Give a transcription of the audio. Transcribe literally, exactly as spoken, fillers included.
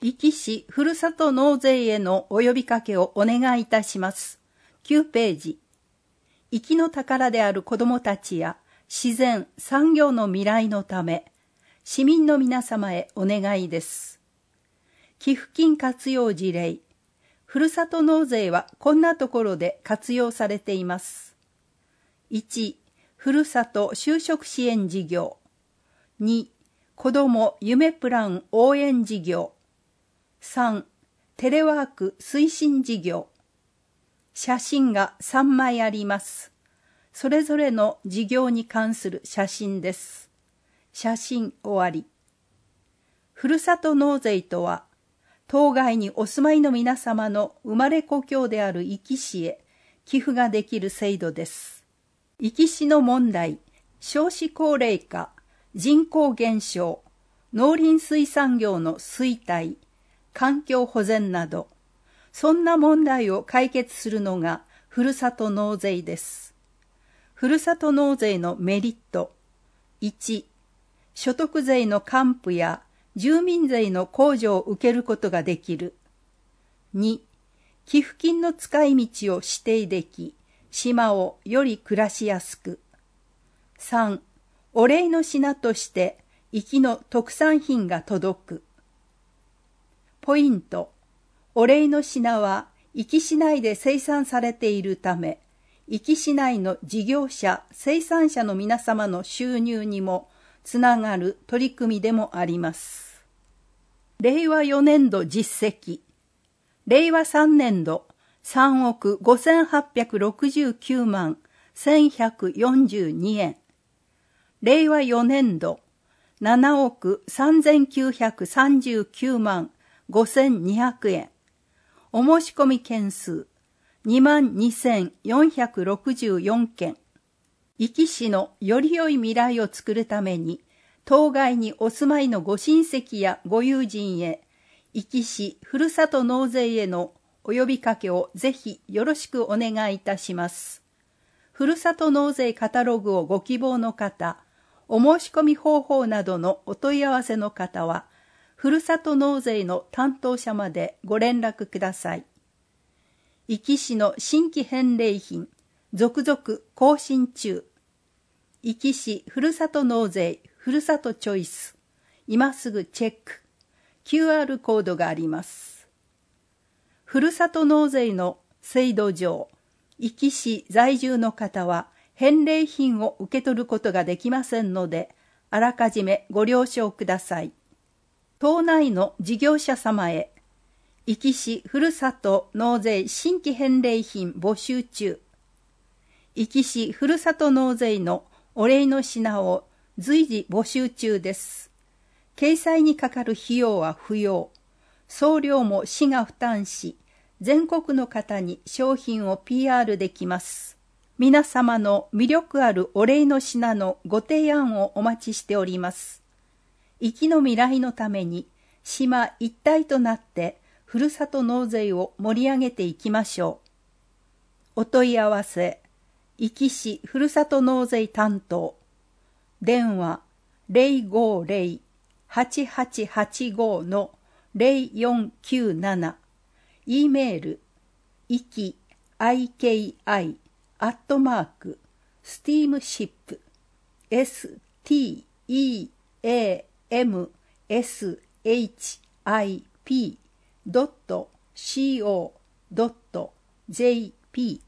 壱岐市ふるさと納税へのお呼びかけをお願いいたします。きゅうページ。壱岐の宝である子どもたちや自然・産業の未来のため、市民の皆様へお願いです。寄付金活用事例。ふるさと納税はこんなところで活用されています。いち. ふるさと就職支援事業。に. 子ども夢プラン応援事業。さん. テレワーク推進事業。写真がさんまいあります。それぞれの事業に関する写真です。写真終わり。ふるさと納税とは、当該にお住まいの皆様の生まれ故郷である壱岐市へ寄付ができる制度です。壱岐市の問題、少子高齢化、人口減少、農林水産業の衰退、環境保全など、そんな問題を解決するのがふるさと納税です。ふるさと納税のメリット。いち. 所得税の還付や住民税の控除を受けることができる。に. 寄付金の使い道を指定でき、島をより暮らしやすく。さん. お礼の品として壱岐の特産品が届く。ポイント。お礼の品は壱岐市内で生産されているため、壱岐市内の事業者、生産者の皆様の収入にもつながる取り組みでもあります。れいわよねんど実績。れいわさんねんどさんおくごせんはっぴゃくろくじゅうきゅうまんせんひゃくよんじゅうにえん。れいわよねんどななおくさんぜんきゅうひゃくさんじゅうきゅうまんごせんにひゃくえん。お申し込み件数にまんにせんよんひゃくろくじゅうよんけん。壱岐市のより良い未来を作るために、当該にお住まいのご親戚やご友人へ、壱岐市ふるさと納税へのお呼びかけをぜひよろしくお願いいたします。ふるさと納税カタログをご希望の方、お申し込み方法などのお問い合わせの方は、ふるさと納税の担当者までご連絡ください。壱岐市の新規返礼品、続々更新中。壱岐市ふるさと納税ふるさとチョイス。今すぐチェック。キューアール コードがあります。ふるさと納税の制度上、壱岐市在住の方は返礼品を受け取ることができませんので、あらかじめご了承ください。島内の事業者様へ、壱岐市ふるさと納税新規返礼品募集中。壱岐市ふるさと納税のお礼の品を随時募集中です。掲載にかかる費用は不要。送料も市が負担し、全国の方に商品を ピーアール できます。皆様の魅力あるお礼の品のご提案をお待ちしております。壱岐の未来のために島一体となってふるさと納税を盛り上げていきましょう。お問い合わせ、壱岐市ふるさと納税担当。電話 ゼロごゼロ はちはちはちご のゼロよんきゅうなな。E メール、いき アイケーアイ アットマーク、スティームシップ、スティーエーエムエスエイチアイピードットシーオードットジェーピー